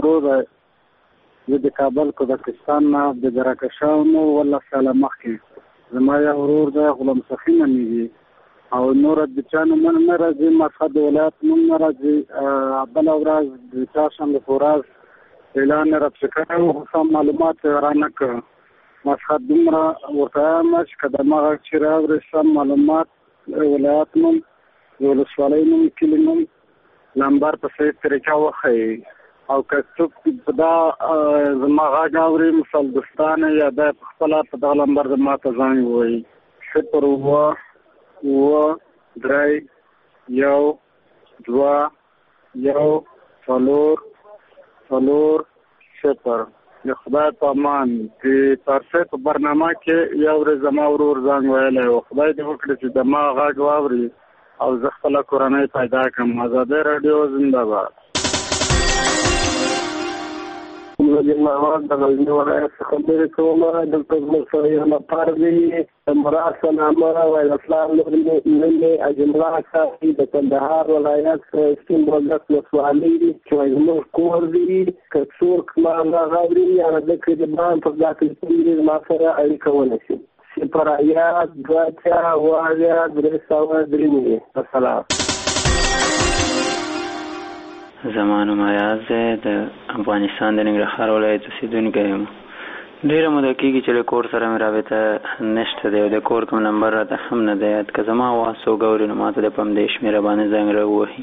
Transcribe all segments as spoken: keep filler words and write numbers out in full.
پښتو دی. زه د کابل قزاقستان نه د درکشان ولا ساله مخکې زما یو ورور دی غلام سخي نومیږي او نور د چا نومونه نه راځي، مشهد د ولایت نوم نه راځي. بله ورځ د چهارشنبې په ورځ اعلان یې راپسې کړی و، خو سم معلومات یې رانه کړ. مشهد دومره ورته وایم چې که د همغه چې راوړې سم معلومات ولایت نوم د ولسوالۍ نوم کلي نوم نمبر په صحیح طریقه وښیي، او که څوک په دا زما غږ اوري مثال دوستانه یا دی په خپله په دغه نمبر زما ته زنګ ووایي صفر اووه اووه درې یو دوه یو څلور څلور صفر. د خدای په امان د پارسۍ په برنامه کې یو ورځ زما ورور زنګ ویلی و. خدای دې وکړي چې زما غږ واوري او زه خپله کورنۍ پیدا کړم. ازادي راډیو زنده باد. محمد د غزني ولایت څخه خبرې کوم. دلته زموږ سره یو نفر دی مراد سلامه وایي اسلام نومې اجملا اکاسي د کندهار ولایت سپین بولدک ولسوالۍ چې وایي زموږ کور دی. که څوک ما هغه اوري یا د کلیبان په دا تلیفون دی زما سره اړیکه ونیسي. صفر ایا دوه اتیا اوه اویا درې سوه درې نوي. السلام. زما نوم ایاز دی، د افغانستان د ننګرهار ولایت اوسېدونکی یم. ډېره موده کېږي چې له کور سره مې رابطه نشته دی او د کور کوم نمبر راته هم نه دی یاد. که زما اواز څوک اوري نو ما ته د په همدې شمېره باندې زنګ راووهي.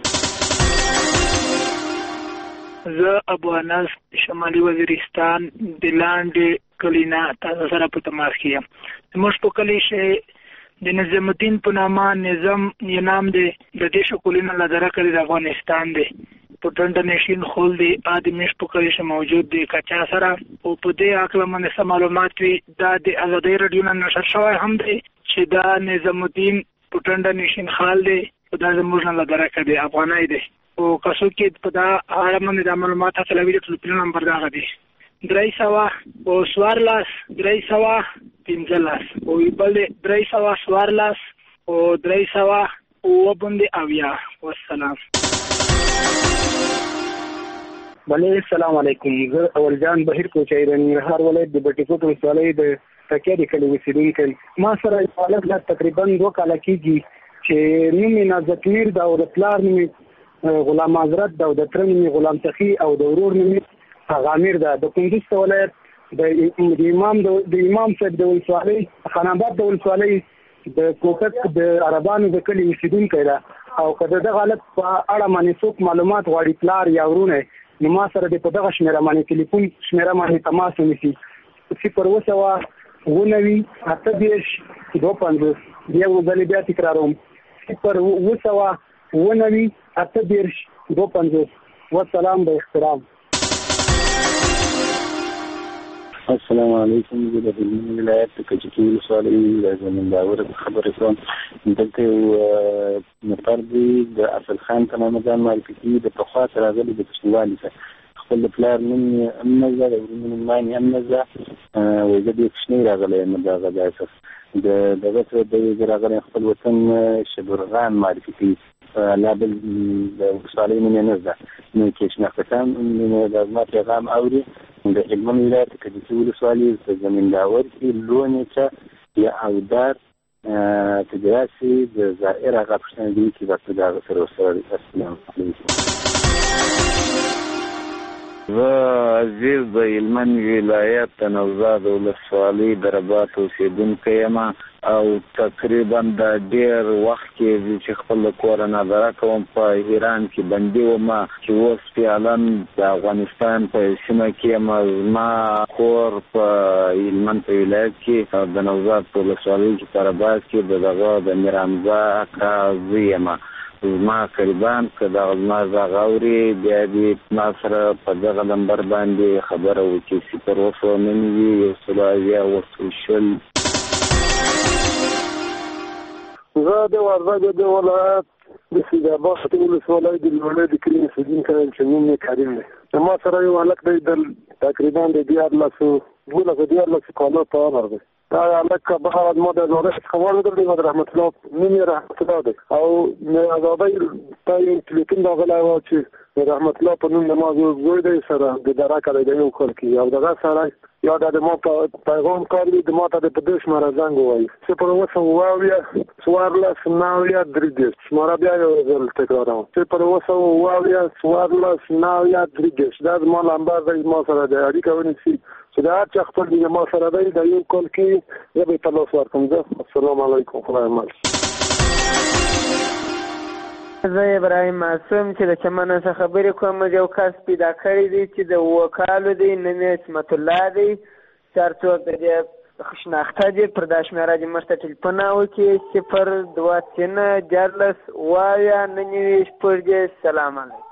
زه ابو انس شمالي وزیرستان د لاندې کلي نه تاسو سره په تماس کې یم. زموږ په کلي چې د نظام الدین په نامه نظام یې نام دی، د دې شکلونه لدره کړي د افغانستان دی. په ټنډه نشین خول دی آدمیش په کلیشه موجود دی کچا سره او په دې عقل باندې سم معلومات وي. دا د ازادي رادیو نه نشر شوی هم دی چې دا نظام الدین په ټنډه نشین خال دی، دا زموږ نه لدره کړي افغانای دی. او کسو کې په دا اړه باندې د معلومات حاصلوي د ټلیفون نمبر دغه دی درې سوه او څوارلس درې سوه پنځلس او بل درې سوه څوارلس او درې سوه اووه باندې اویا. والسلام. بله السلام علیکم. زه اول جان بهیر کوچی د ننګرهار ولایت د بټي کوټ ولسوالۍ د تکیه د کلي اوسېدونکی. ما سره یو هلک لا تقریبا دوه کاله کېږي چې نوم یې نازک میر ده او د پلار نوم یې غلام حضرت ده او د تره نوم یې غلام سخي او د ورور نوم یې غامیر ده. د کندوز ولایت د امام د امام صاحب د ولسوالۍ خان آباد د ولسوالۍ د کوټک د عربانو د کلي اوسېدونکی ده. او که د دغه حالت په اړه باندې څوک معلومات غواړي پلار یا ورونه نو ما سره د په دغه شمېره باندې ټلیفون شمېره باندې تماس ونیسي. صفر اووه سوه اووه نوي اته دېرش دوه پنځوس. بیا ځلې بیا تکراروم صفر اووه سوه اووه نوي اته دېرش دوه پنځوس. والسلام به احترام. السلام علیکم. زه د هلمند ولایت د کجکي ولسوالۍ د زمینداور خبرې کوم. دلته یو نفر دی د اصل خان په نامه ځان معرفي کوي، د پخوا څخه راغلی د کوچنیوالي څخه. خپل د پلار نوم یې هم نه زده، د ورور نوم یې هم نه زده، وایي زه ډېر کوچنی راغلی یم د هغه ځای څخه. د دغه څخه د زه راغلی خپل وطن شبرغان معرفي کوي، لا بل د ولسوالۍ نوم یې نه زده. نو چې شناختان د زما پیغام اوري د هلمند ولایت د کجکي ولسوالۍ په زمینداور کې لونې یا اودار تدراسي د زائر هغه پوښتنه دي چې د هغه سره وسره. السلام علیکم. زه عزیز د هلمند ولایت د نوزاد ولسوالۍ د رباط اوسېدونکی یم او تقریبا د ډېر وخت کې چې خپل د کوره نظره کوم په ایران کې بندي وم چې اوس فعلا د افغانستان په سیمه کې یم. زما کور په هلمند په ولایت کې د نوزاد په ولسوالۍ کې په رباط کې د دغه د میر حمزه اکا زوی یم. زما قریبان که دغه زما غږ اوري بیا دې ما سره په دغه نمبر باندې خبره وکړي صفر اووه سوه نوي یو سل اویا اوه سل شل. زه د وردګو د ولایت د سیدآباد ولسوالۍ د لوړې د کلي اوسېدونکی یم چې نوم یې کریم دی. ما سره یو هلک دی د تقریبا د دیارلسو دولسو دیارلسو کالو په عمر دی. دا هلک بعد ما د ازادۍ څخه واورېدل دی، د رحمت الله نوم یې رحمت الله دی او د ازادۍ ته یو ټلیفون راغلی و چې رحمت الله په نوم د ما زوی دی سره د دره کلی د یو کال کې او دغه سره یا د ما په پیغام کار دی د ما ته د په دې شماره زنګ ووایي صفر اوه سوه اویا څوارلس نهه اویا درې دېرش شماره بیا یو ځل تکراروم صفر اوه سوه اوه اویا څوارلس نهه اویا درې دېرش دا زما نمبر دی ما سره د اړیکه ونیسي چې دا هر چا خپل دی ما سره دی د یو کال کې زه به یې په لاس ورکړم زه السلام علیکم خدای مل زه ابراهیم معصوم چې د چمن څخه خبرې کوم یو کس پیدا کړی دی چې د اووه کالو دی نوم یې عصمت الله دی چې هر څوک د دې شناخته دي پر دا شمېره دې موږ ته ټلیفون وکړي صفر دوه څلور دیارلس اووه اویا نهه نوي شپږ دېرش سلام علیکم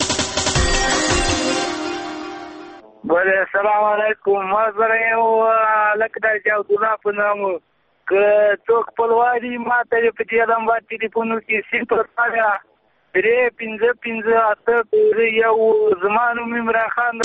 بله السلام علیکم ما سره یو هلک دی چې عبدالله په نام که څوک خپلوان دي ما ته یې په دې نمبر ټلیفون وکړي صفر اویا درې پنځه پنځه اته پنځه یو زما نوم عمران خان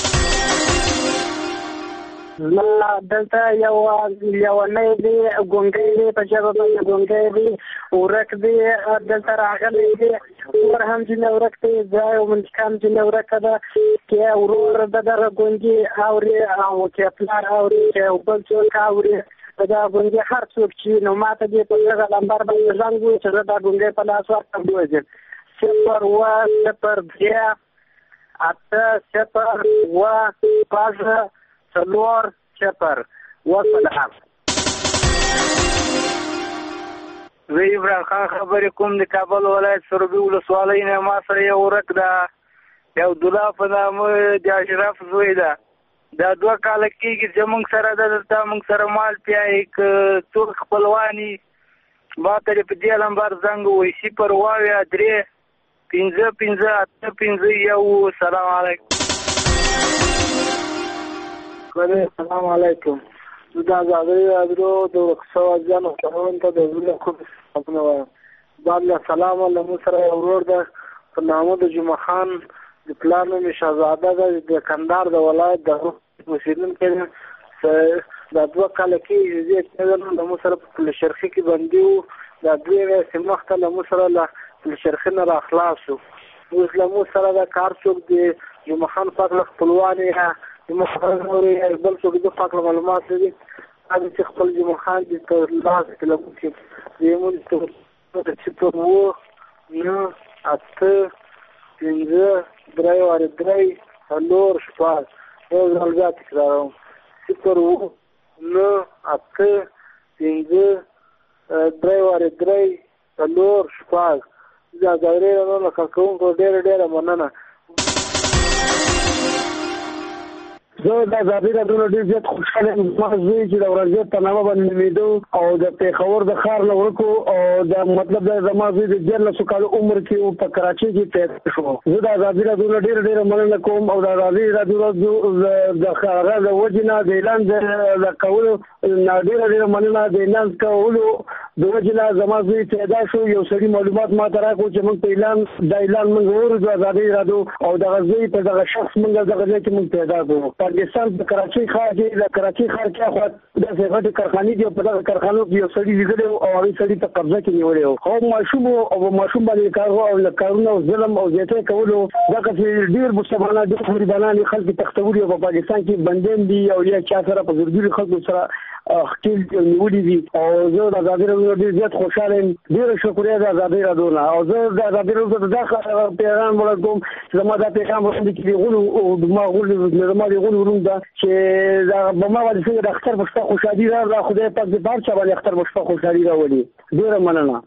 ما دلته یو لیونی دی ګونګی دی په ژبه باندې ګونګی دی ورک دی دلته راغلی دی ور هم ځینې ورک دی زه یو منتقام ځینې ورکه ده که ورور د دغه ګونګي اوري او که پلار اوري که بل څوک اوري دا ګونګي هر څوک چې نو ما ته دې په دغه نمبر باندې زنګ ووایي چې زه دا ګونګی په لاس ورکړم ووځم صفر اوه صفر درې اته صفر اوه شپږ څلور صفر وسلام زه عمران خان خبرې کوم د کابل ولایت سروبي ولسوالۍ نه ما سره یو ورک ده د عبدالله په نامه د اشرف زوی ده دا دوه کاله کېږي چې موږ سره ده دلته موږ سره مال پیایي که څوک خپلواني ما ته یې په دې نمبر زنګ ووایي صفر اوه اویا درې پنځه پنځه اته پنځه یو سلام علیکم السلام علیکم زه د ازادۍ راډیو د ورک شویو ځوانانو خپرونې ته د زړه کوم سلامونه وایم بعد له سلامه له موږ سره یو ورور ده په نامه د جمعه خان د پلار نوم یې شهزاده ده د کندهار د ولایت د اوسېدونکی دی دا دوه کاله کېږي چې زه له موږ سره په پل شرخي کې بندي وو دا دوې ورځې مخته له موږ سره له پل شرخي نه را خلاص شو اوس له موږ سره دا کار څوک د جمعه خان پاک له خپلوان یې زموږ خبره اوري بل څوک د پاک له معلومات لري هغه چې خپل جمعه خان دې تر لاس کې له موږ چې زموږ صفر اوه نهه اته پنځه درې وارې درې څلور شپږ یو ځل بیا تکراروم صفر اوه نهه اته پنځه درې وارې درې څلور شپږ دا ځای نه کارکوونکو ډېره ډېره مننه زه د ازادۍ راډیو ډېر زیات خوشحاله یم زما زوی چې د ورځې په نامه باندې نومېده او د پېښور د ښار نه ورک او دا مطلب دی زما زوی د دیارلسو کالو عمر کې په کراچۍ کې پیدا شو زه د ازادۍ راډیو نه ډېره ډېره مننه کوم او د ازادۍ راډیو د هغه د وجې نه د اعلان د کولو نه ډېره ډېره مننه د اعلان کولو د وجې نه زما زوی پیدا شو یو سړي معلومات ما ته راکړو چې موږ په اعلان دا اعلان موږ واورو د ازادۍ راډیو او دغه زوی په دغه شخص موږ دغه ځای کې موږ پیدا کړو پاکستان په کراچۍ ښار کې د کراچۍ ښار کې خو داسې غټې کارخانې دي او په دغه کارخانو کې یو سړي لیدلی او هغې سړي ته قبضه کې نیولی و هغه ماشوم او ماشوم باندې کار و او کارونه او ظلم او زیاتی کولو دغه چې ډېر مستبانه ډېر غریبانان یې خلک تښتولي او په پاکستان کې بندیان دي او یا چا سره په زورګیرو خلکو سره ښکېل نیولي دي او زه د ازادۍ راډیو ډېر زیات خوشحاله یم ډېره شکریه د ازادۍ راډیو نه او زه د ازادۍ راډیو ته دا پیغام وړاندې کوم چې زما دا پیغام وړاندې کړي غولو زما غولو زما د غولو روم ده چې دا به ما باندې څنګه د اختر په شپه خوشحالي راغله خدای پاک دې په هر چا باندې اختر په شپه خوشحالي راولي ډېره مننه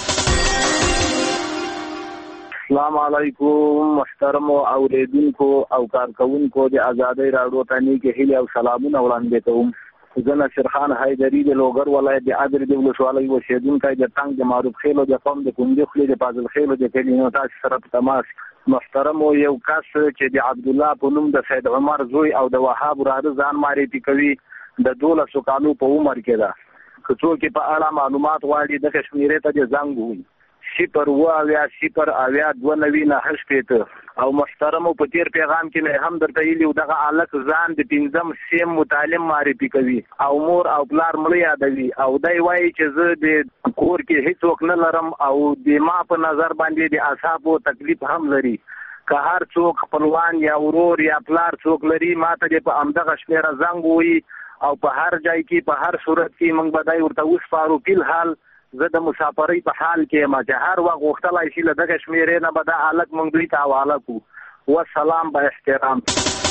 السلام علیکم محترم اوریدونکو او کارکونکو د ازادۍ راډیو ته نیکې هیلې او سلامونه وړاندې کوم زه نصیر خان حیدري د لوګر ولایت د ادرې د ولسوالۍ اوسېدونکی د ټانک د معروف خیلو د قوم د کندې خولې د فاضل خیلو د کلي نو تاسو سره په تماس محترم یو کس چې د عبدالله په نوم د سید عمر زوی او د وهاب وراره ځان معرفي کوي د دولسو کالو په عمر کې ده که څوک په اړه معلومات غواړي دغه شمېرې ته د زنګ ووایي صفر اوه اویا صفر اویا دوه نوي نهه شپېته او محترمو په تیر پیغام کې مې هم درته ویلي دغه هلک ځان د پنځم سیم متعلم معرفي کوي او مور او پلار مړه یادوي او دی وایي چې زه د کور کې هیڅوک نه لرم او د ما په نظر باندې د اعصابو تکلیف هم لري که هر څوک خپلوان یا ورور یا پلار څوک لري ماته دې په همدغه شمیره زنګ ووهي او په هر ځای کې په هر صورت کې موږ به دی ورته وسپارو. فی الحال زه د مسافرۍ په حال کې یم چې هر وخت غوښتلی شي له دغه شمېرې نه به دا هلک موږ دوی ته حواله کړو. والسلام با احترام.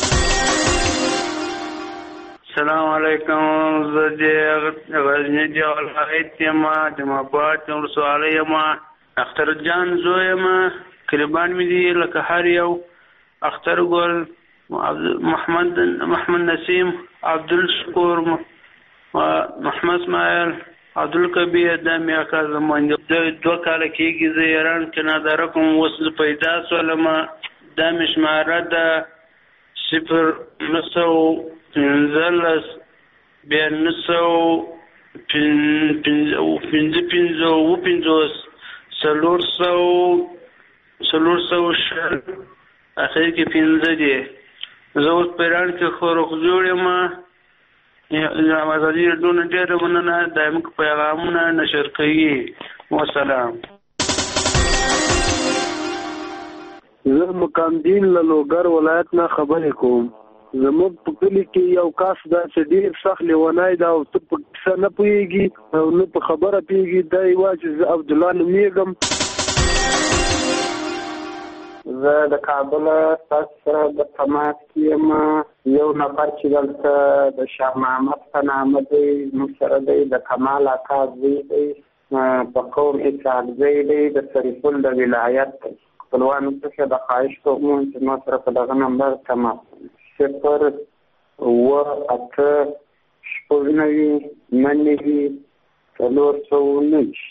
السلام علیکم. زه د غزني د ولایت یم، د ماپات ولسوالۍ یم، اختر جان زوی یم. قربان مې دي لکه هر یو اختر ګل، محمد محمد نسیم، عبدالشکور، محمد اسماعیل، عبدالکبیر. دا مې اکا زمان دوه کاله کېږي زه ایران کې ناداره کوم. اوس زه پیدا سولم. دا مې شماره ده صفر نهه سوه پنځلس بیا نهه سوه پنځه پنځه اوه پنځوس څلور سوه څلور سوه شل اخر کې پنځه دي. زه اوس په ایران کې خو روغ جوړ یم. ازادي راډیو نه ډېره مننه دا زموږ پیغامونه نشر کوي. والسلام. زه مقامدین له لوګر ولایت نه خبرې کوم. زموږ په کلي کې یو کس دا چې ډېر سخت لیونی ده او ته په کیسه نه پوهېږي او نه په خبره پوهېږي. دا یې وایي چې زه عبدالله نومېږم. زه د کابل تاسو سره د تماس کې یم. یو نفر چې دلته د شاه محمد په نامه دی موږ سره دی، د کمال اکا زوی دی، په قوم اسحاقزی دی، د سرپل د ولایت دی. خپلوانو څخه د خواهش کوم چې ما سره په دغه نمبر تماس صفر اووه اته شپږ نوي نهه نوي څلور سوه نهه.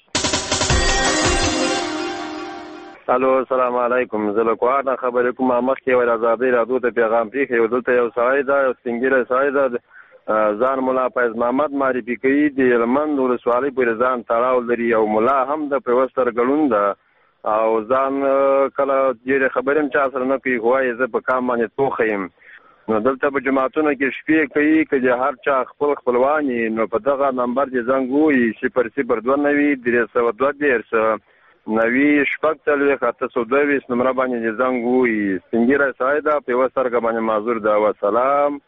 الو السلام علیکم. زه له کوهاټ نه خبرې کوم. مخکې یو ازادۍ راډیو ته پیغام پېښی و. دلته یو سړی ده، یو سپین ږیری سړی ده، ځان ملا فیض محمد معرفي کوي. د هلمند ولسوالۍ پورې ځان تړاو لري. یو ملا هم ده، په یوه سترګه ړوند ده او ځان کله ډېرې خبرې هم چا سره نه کوي، خو وایي زه په کام باندې توخه یم. نو دلته په جماعتونو کې شپې کوي که د هر چا خپل خپلوان یي نو په دغه نمبر چې زنګ ووهي صفر صفر دوه نوي درې سوه دوه دېرش نوي شپږ څلوېښت اته سوه دوه ویشت نمره باندې چې زنګ ووهي. سپین ږیری سړی ده، په یوه سترګه باندې معذور ده. وسلام.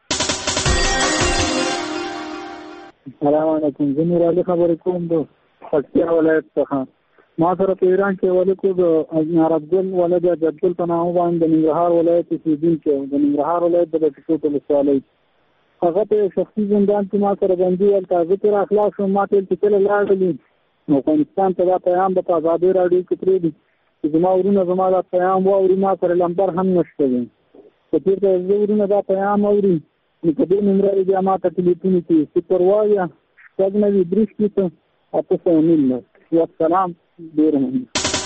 السلام علیکم. زه نور علي خبرې کوم د پکتیا ولایت څخه. ما سره په ایران کې ولیکو د عربګل ولد جدګل په نامه باندې د ننګرهار ولایت اوسېدونکی و، د ننګرهار ولایت د بټي ولسوالۍ. هغه په یو شخصي زندان کې ما سره بندي ول. تازه ترې راخلاص شوم. ما ته ویل چې کله لاړلي افغانستان ته دا پیغام به په ازادۍ راډیو کې پرېږدي چې زما ورونه زما دا پیغام واوري. ما سره نمبر هم نشته دی. که چېرته زه ورونه دا پیغام اوري نو په دې نمره بیا ما ته ټلیفون کړي صفر اووه شپږ نوي درې شپېته اته سوه نولس. والسلام. ډېر مننه.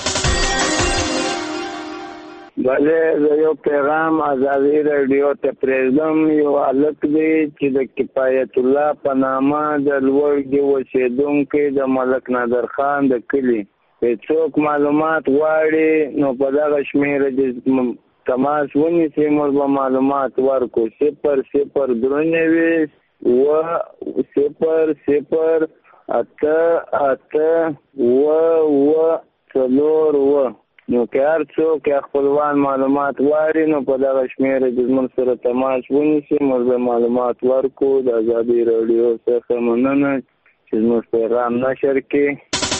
بله زه یو پیغام ازادي راډیو ته پرېږدم. یو هلک دی چې د کفایت الله په نامه د لوړګي اوسېدونکی د ملک نادر خان د کلي. که څوک معلومات غواړي نو په دغه شمېره د تماس ونیسي، موږ به معلومات ورکړو. صفر صفر درې نوي اووه صفر صفر اته اته اووه اووه څلور اووه. نو که هر څوک یا خپلوان معلومات غواړي نو په دغه شمېره د زموږ سره تماس ونیسي، موږ به معلومات ورکړو. د ازادۍ راډیو څخه مننه چې زموږ پیغام نشر کړي.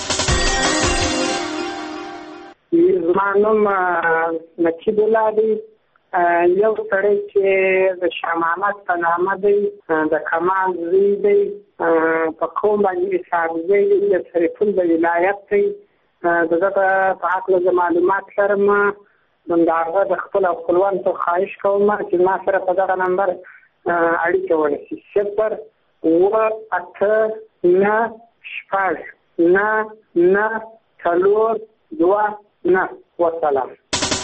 زما نوم نقیب الله دی. یو سړی چې د شاه محمد په نامه دی، د کمال زوی دی، په قوم باندې اسحاقزی دی، د سرپل د ولایت دی. د ده په هکله زه معلومات لرم. د هغه د خپل او خپلوانو ته خواهش کوم چې ما سره په دغه نمبر اړیکه ونیسي. صفر اووه اته نهه شپږ نهه نهه څلور دوه نهه. والسلام.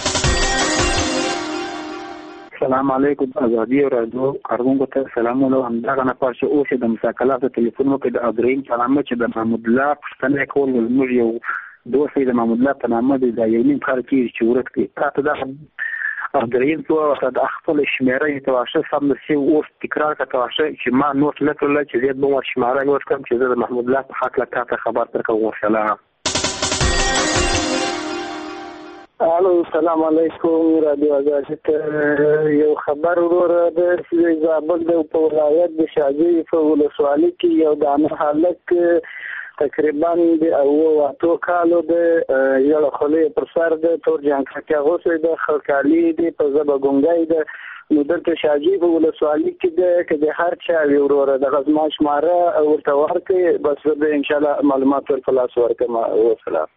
السلام علیکم. ازادي راډیو کارونکو ته سلامونه. همدغه نفر چې اوس د مساکلات ټلیفون وکړي د ابراهیم په نامه چې د محمود الله پوښتنه کول زموږ یو دوست دی د محمود الله په نامه دی. دا یو نیم کال کېږي چې ورک دی. راته دغه ابراهیم ته ورته د خپل شمېره یې تواشه سمدستي اوس تکرار کړه تواشه چې ما نوټ نه کړله چې زه به ور شمېره نوټ کړم چې زه د محمود الله په هکله تا ته خبر درکړم. وسلام. الو السلام علیکم رادیو آزاد یو خبر وروره د زابل د ولایت د شاجوی په ولسوالۍ کې یو دانه هلک تقریبا د او اتو کالو د یو خلې پر سر د تور جانکا کې غوسه د خلکالي د په زبه ګونګای د نو دلته شاجوی په ولسوالۍ کې د هر چا وروره د غزما شماره ورته ورکړي بس به ان شاء الله معلومات ورکړم ورکړم والسلام.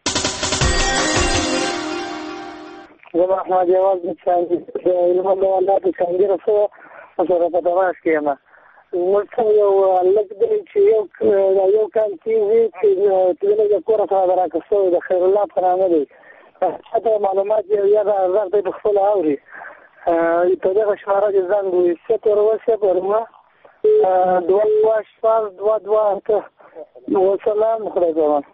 زما احمد یواز د څنګه علم له الله د څنګه رسو سره په تماس کې ما ورته یو لږ دی چې یو یو کال کې چې د کور سره راکښو د خیر الله په نامه دی دا معلومات یو یا راځي په خپل اوري په دغه شماره د زنګ وي ستور وسه پرما دوه واش فار دوه دوه ته والسلام خدای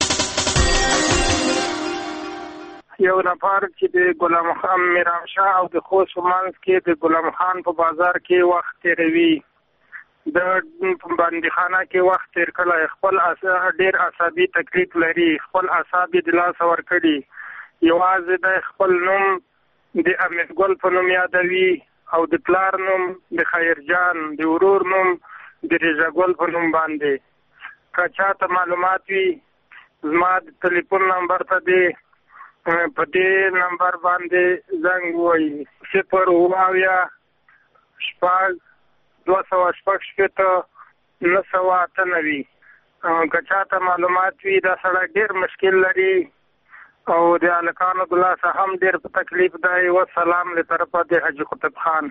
یو نفر چې د غلام خان میرانشاه او د خوست منځ کې د غلام خان په بازار کې وخت تیروي د بندیخانه کې وخت تیر کړی خپل ډیر عصبي تکلیف لري خپل اعصاب د لاس ور کړي یوازې د خپل نوم د امیر ګل په نوم یادوي او د پلار نوم د خیرجان د ورور نوم د رضا ګل په نوم باندې که چاته معلومات وي زما د ټلیفون نمبر ته دی په دې نمبر باندې زنګ وایي صفر اویا شپږ دوه سوه شپږ شپېته نهه سوه اته نوي که چاته معلومات وي دا سړی ډېر مشکل لري او د هلکانو د لاسه هم ډېر په تکلیف دی والسلام له طرفه د حاجي قطب خان.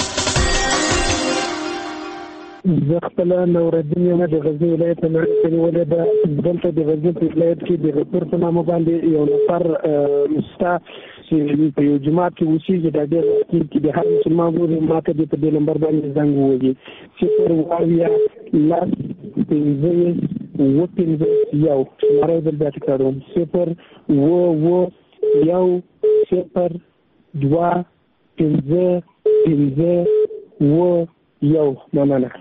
زه خپل نورالدین یم د غزني ولایت نه ولې د دلته د غزني په ولایت کې د غفور په نامه باندې یو نفر مستا چې په یو جماعت کې اوسېږي دا ډېر کې د هر مسلمان ورو ماته د په دې نمبر باندې زنګ ووهي صفر اویا لس پنځه اووه پنځه یو شماره بل بیا تکراروم صفر اووه اووه یو صفر دوه پنځه پنځه اووه یو مننه.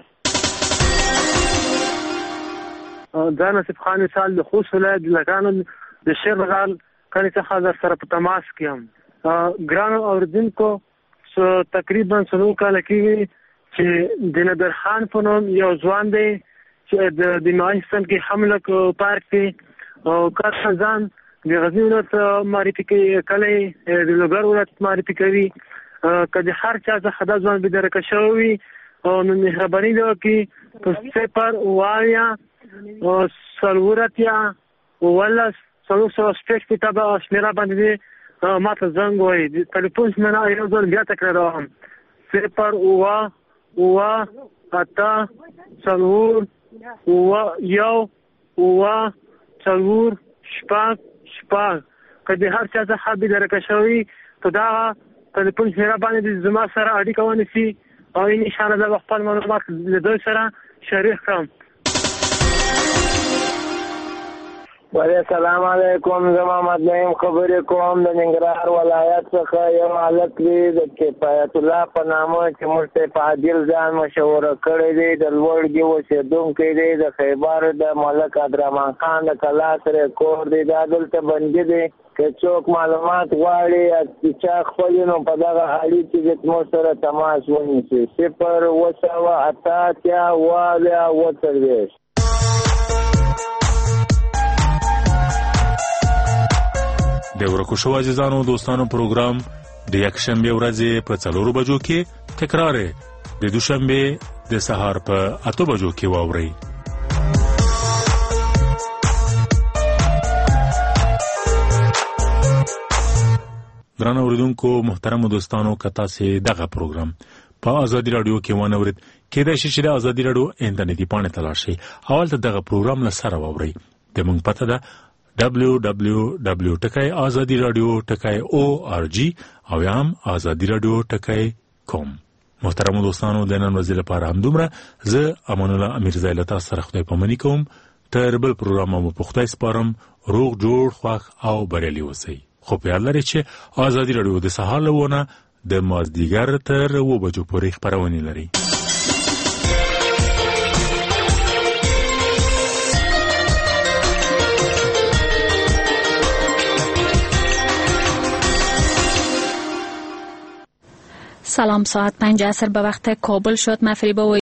دا نصیب خان سال د خوست ولایت د لګانو د شیر غال کلی څخه در سره په تماس کې یم. ګرانو اوریدونکو تقریبا څلور کاله کېږي چې د نادر خان په نوم یو ځوان دی چې د نایستان کې حمله کو پارک کې او کار ځان د غزني ولایت معرفي کوي کلی د لوګر ولایت معرفي کوي که د هر چا څخه دا ځوان بېدرکه شوی وي نو مهرباني ده وکړي په صفر اویا څلور اتیا اوولس څلور سوه شپږ شپېته شمېره باندې ما ته زنګ وایي د تلیفون شمېره یو ځل بیا تکراروم صفر اوه اوه اته څلور اوه یو اوه څلور شپږ شپږ که د هر چا څخه بېدرکه شوي په دغه تلیفون شمېره باندې زما سره اړیکه ونیسي او ان شاء الله د خپل معلومات له دوی سره شریک کړم. وعلیکم السلام علیکم زما مدنیم خبرې کوم د ننګرهار ولایت څخه یو هلک دی د کفایت الله په نامه چې موږ ته په عادل ځان مشوره کړی دی د لوړګي اوسېدونکی دی د خیبر د ملک عبدالرحمن خان د کلا سره کور دی دا دلته بندي دی که څوک معلومات غواړي چې چا خپل نو په دغه اړیکې کې زموږ سره تماس ونیسي صفر اوه سوه اته اتیا اوه اویا اوه څلوېښت. د ورکو شو عزیزانو دوستانو پروګرام د یکشنبه ورځې په څلورو بجو کې تکرار د دوشنبه د سهار په اته بجو کې واوري. درنو اوریدونکو محترم دوستانو کتا سي دغه پروګرام په ازادي رادیو کې ونه ورید کېدای شي چې د ازادي رادیو انټرنیټي پاڼه تلاش شي اول ته دغه پروګرام لسره واوري د مونږ پته ده دبلیو دبلیو دبلیو ټکای ازادي رادیو ټکای او ار جی او هم ازادي رادیو ټکای کوم. محترم دوستانو د نن ورځې لپاره هم دومره زه امان الله امیرزای له تاسو سره خدای پامنی کوم تر بل پروګرام مو په خدای سپارم روغ جوړ خوښ او بریالي اوسئ. خو په یاد لرئ چې ازادي رادیو د سهار لونه د مازدیګر تر اوه بجو پورې خپرونې لري. سلام، ساعت پنج عصر به وقت کابل شد. من فریبا